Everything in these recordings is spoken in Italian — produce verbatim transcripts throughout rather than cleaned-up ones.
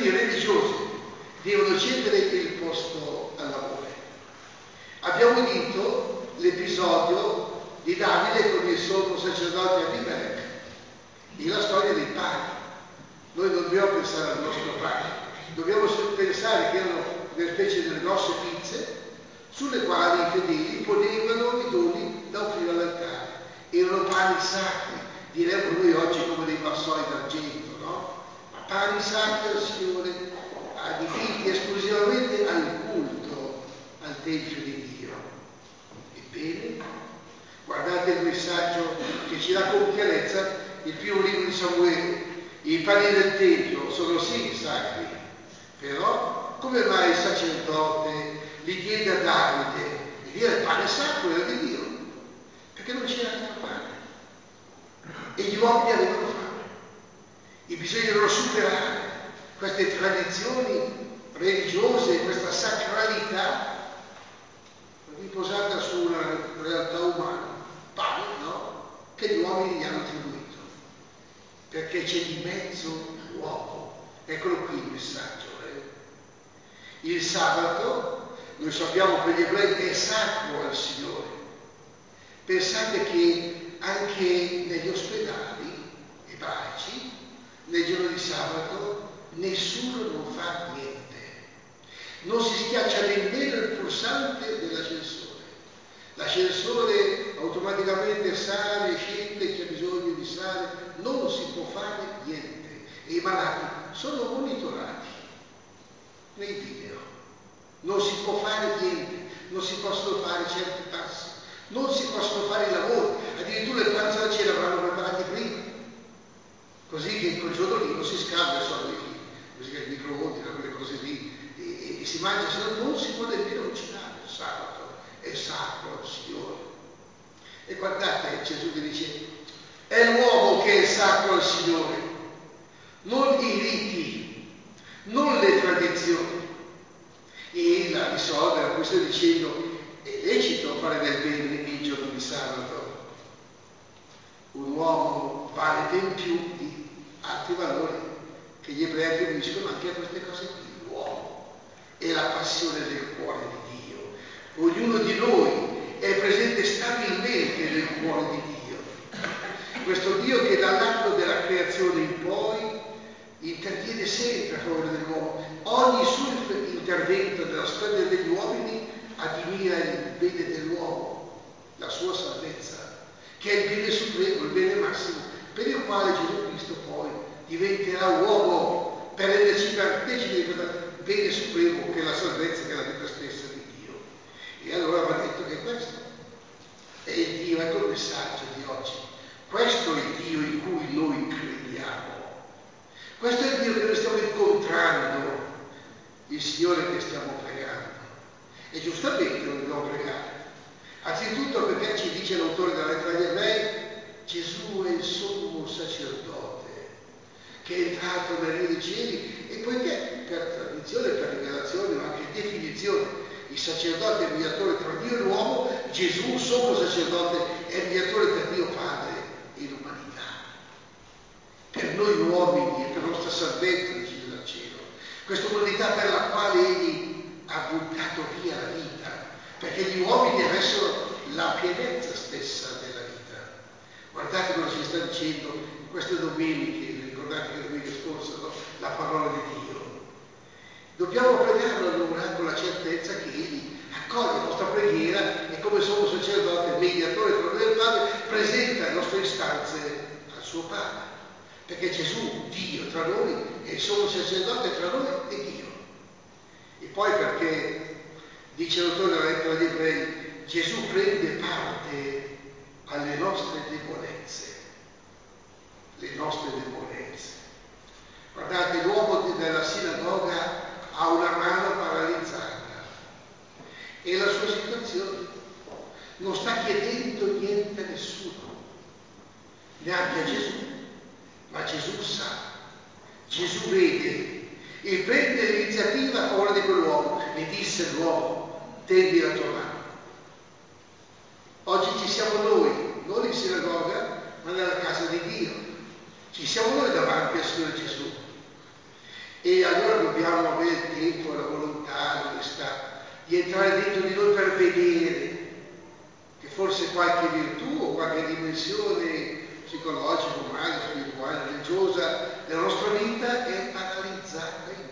i religiosi devono cedere il posto all'amore. Abbiamo udito l'episodio di Davide con il sommo sacerdote Abimelech e la storia dei pani. Noi non dobbiamo pensare al nostro pane, dobbiamo pensare che erano delle specie delle grosse pizze sulle quali i fedeli ponevano i doni da offrire all'altare. Erano pani sacri, diremmo noi oggi come dei vassoi d'argento, no? Ma pani sacri al Signore, adibiti esclusivamente al culto, al Tempio di Dio. Ebbene, guardate il messaggio che ci dà con chiarezza il primo libro di Samuele. I pani del Tempio sono sì sacri, però come mai il sacerdote li diede a Davide? E dire il pane sacro era di Dio, perché non c'era altro pane. E gli uomini avevano fame. E bisognava superare queste tradizioni religiose, questa sacralità riposata su una realtà umana, pane, no? Che gli uomini gli hanno attribuito. Perché c'è di mezzo l'uomo. Eccolo qui il messaggio. Eh? Il sabato, noi sappiamo per gli ebrei, è sacro al Signore. Pensate che anche negli ospedali ebraici, nel giorno di sabato, nessuno non fa niente. Non si schiaccia nemmeno il pulsante dell'ascensore. L'ascensore automaticamente sale, scende, chi ha bisogno di sale, non si può fare niente. E i malati sono monitorati nei video. Non si può fare niente, non si possono fare certi passi, non si possono fare i lavori, addirittura le pranzo e la cena vanno preparati prima, così che quel giorno lì non si scalda, sono i, i microonde, quelle cose lì, e, e, e si mangia, se no non si può nemmeno cucinare il sabato. È sacro al Signore. E guardate, Gesù vi dice, è l'uomo che è sacro al Signore, non i riti, non le tradizioni. E la risolve la questione dicendo, è lecito fare del bene il giorno di sabato. Un uomo vale ben più di altri valori che gli ebrei attribuiscono anche a queste cose qui. L'uomo è la passione del cuore di Dio. Ognuno di noi è presente stabilmente nel cuore di Dio. Questo Dio che dall'atto della creazione in poi interviene sempre a favore dell'uomo. Ogni suo intervento nella storia degli uomini addimira il bene dell'uomo, la sua salvezza, che è il bene supremo, il bene massimo, per il quale Gesù Cristo poi diventerà uomo per renderci partecipi di questo bene supremo che è la salvezza, che è la vita stessa di Dio. E allora va detto che questo è il Dio, ecco il messaggio di oggi. Questo è il Dio in cui noi crediamo. Questo è il Dio che noi stiamo incontrando, il Signore che stiamo pregando. E giustamente lo dobbiamo pregare. Anzitutto perché ci dice l'autore della lettera agli Ebrei, Gesù è il sommo sacerdote che è entrato nel Regno dei Cieli, e poiché per tradizione, per rivelazione, ma anche definizione, il sacerdote è il mediatore tra Dio e l'uomo, Gesù, sommo sacerdote, è il mediatore tra Dio Padre e l'umanità. Per noi uomini e per la nostra salvezza decide dal cielo. Questa umanità per la quale Egli ha buttato via la vita, perché gli uomini avessero la pienezza stessa della vita. Guardate cosa ci sta dicendo in queste domeniche, ricordate che domenica scorsa, no? La parola di Dio. Dobbiamo pregarlo allora con la certezza che Egli accoglie la nostra preghiera e come sommo sacerdote, mediatore tra noi e il Padre, presenta le nostre istanze al suo Padre. Perché Gesù, Dio tra noi, è il sommo sacerdote tra noi e Dio. E poi perché, dice l'autore della lettera agli Ebrei, Gesù prende parte alle nostre debolezze. Le nostre debolezze. Guardate, l'uomo della sinagoga ha una mano paralizzata e la sua situazione non sta chiedendo niente a nessuno, neanche a Gesù, ma Gesù sa, Gesù vede e prende l'iniziativa a favore di quell'uomo. E disse l'uomo, tendi la tua mano. Oggi ci siamo noi, non in sinagoga, ma nella casa di Dio. Ci siamo noi davanti al Signore Gesù. E allora dobbiamo avere il tempo, la volontà, l'onestà di entrare dentro di noi per vedere che forse qualche virtù o qualche dimensione psicologica, umana, spirituale, religiosa della nostra vita è paralizzata in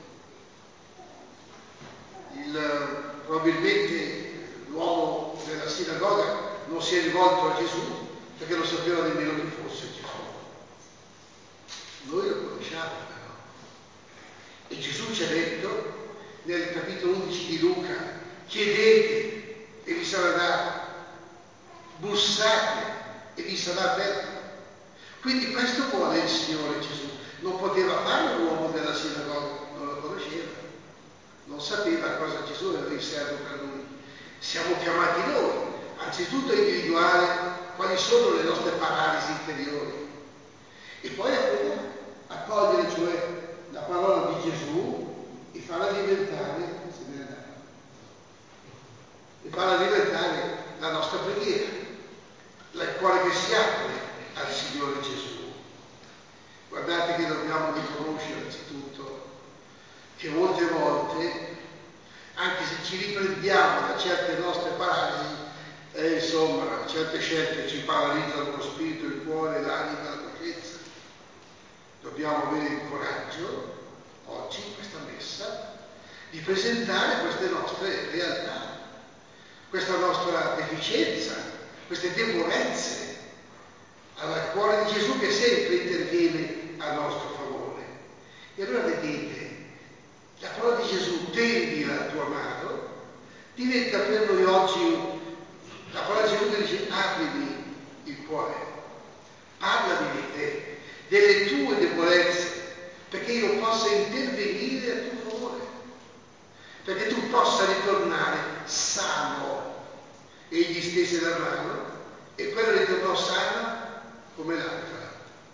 noi. Il, probabilmente l'uomo della sinagoga non si è rivolto a Gesù perché non sapeva nemmeno chi fosse Gesù. Noi lo conosciamo però. E Gesù ci ha detto nel capitolo undici di Luca: chiedete e vi sarà dato, bussate e vi sarà aperto. Quindi questo vuole il Signore Gesù. Non poteva farlo l'uomo della sinagoga, non lo conosceva, non sapeva cosa Gesù aveva in serbo per lui. Siamo chiamati noi anzitutto a individuare quali sono le nostre paralisi interiori e poi a cogliere, cioè, la parola di Gesù e farla diventare, se ne è andato, e farla diventare la nostra preghiera, il cuore che si apre al Signore Gesù. Guardate che dobbiamo riconoscere anzitutto che molte volte, anche se ci riprendiamo da certe nostre paralisi, eh, insomma, certe scelte ci paralizzano lo spirito, il cuore, l'anima, la coscienza. Dobbiamo avere il coraggio, oggi, in questa messa, di presentare queste nostre realtà, questa nostra deficienza, queste debolezze al cuore di Gesù che sempre interviene a nostro favore. E allora vedete, la parola di Gesù, tendila al tuo amato, diventa per noi oggi la parola di Gesù che dice: aprimi il cuore, parlami di te, delle tue debolezze, perché io possa intervenire a tuo favore, perché tu possa ritornare sano. Egli stese la mano e quello ritornò sano come l'altra.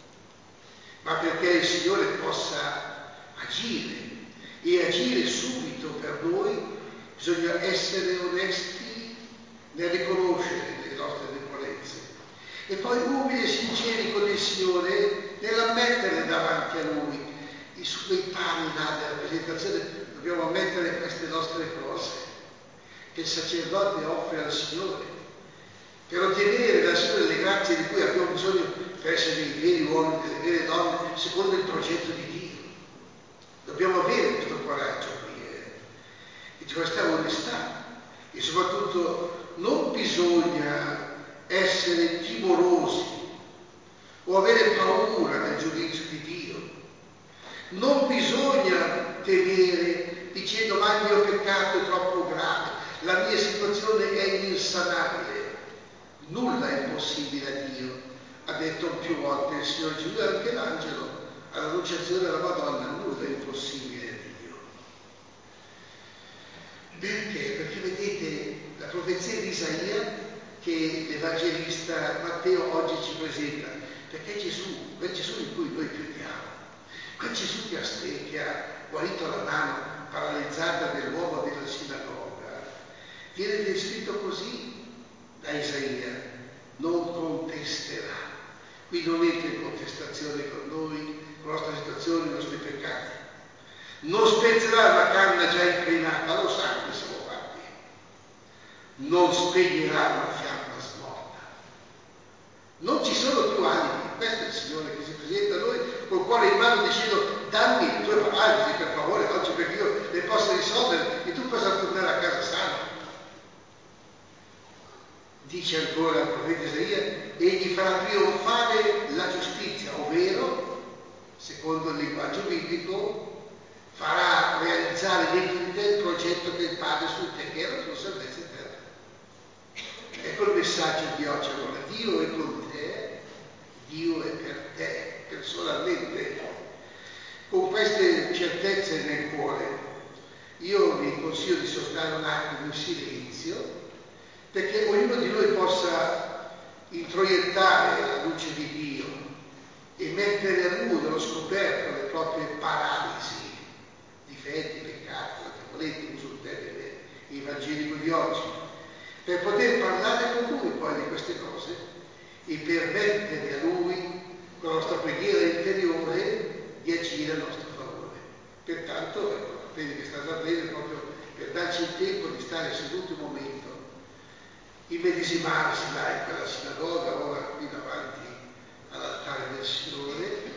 Ma perché il Signore possa agire e agire subito per noi, bisogna essere onesti nel riconoscere le nostre debolezze e poi umili e sinceri con il Signore nell'ammettere davanti a Lui. E su quei pani là della presentazione dobbiamo ammettere queste nostre cose che il sacerdote offre al Signore per ottenere dal Signore le grazie di cui abbiamo bisogno per essere dei veri uomini, delle vere donne, secondo il progetto di Dio. Dobbiamo avere questo coraggio qui, eh? E questa onestà. E soprattutto non bisogna essere timorosi o avere paura del giudizio di Dio. Non bisogna temere dicendo: ma il mio peccato è troppo grave, la mia situazione è insanabile. Nulla è impossibile a Dio, ha detto più volte il Signore Gesù e anche l'angelo all'annunciazione della Madonna: nulla è impossibile a Dio. Perché? Perché vedete la profezia di Isaia che l'Evangelista Matteo oggi ci presenta, perché Gesù, quel Gesù in cui noi crediamo, quel Gesù che ha, che ha guarito la mano paralizzata dell'uomo della sinagoga, viene descritto così da Isaia: non contesterà. Qui non entra in contestazione con noi, con la nostra situazione, i nostri peccati. Non spezzerà una canna già incrinata, lo sa come siamo fatti. Non spegnerà una fiamma smorta. Non ci sono più alibi. Questo è il Signore che si presenta a noi col cuore in mano dicendo: dammi le tue paralisi per favore oggi, perché io le posso risolvere e tu possa tornare a casa sano. Dice ancora il profeta Isaia: egli farà trionfare la giustizia, ovvero, secondo il linguaggio biblico, farà realizzare dentro di te il progetto che il Padre su te, che era la tua salvezza eterna. Ecco il messaggio di oggi. Allora, Dio è con te, Dio è per te, personalmente. Con queste certezze nel cuore, io vi consiglio di sostare un attimo in silenzio, perché ognuno di noi possa introiettare la luce di Dio e mettere a nudo, allo scoperto, le proprie paralisi, difetti, peccati, debolezze, uso il termine evangelico di oggi, per poter parlare con Lui poi di queste cose e permettere a Lui, con la nostra preghiera interiore, di agire a nostro favore. fatto, ecco, vedi che è stata breve proprio per darci il tempo di stare seduti un momento, immedesimarsi là in quella sinagoga, ora qui davanti all'altare del Signore,